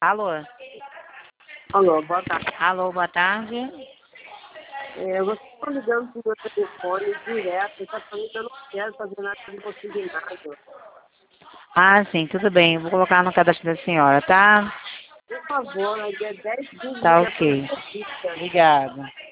Alô? Alô, boa tarde. Alô, boa tarde. Você está ligando para o meu telefone direto, exatamente eu não quero fazer nada de consignado. Ah, sim, tudo bem. Vou colocar no cadastro da senhora, tá? Por favor, é dia 10 de Tá julho, ok. é Obrigada.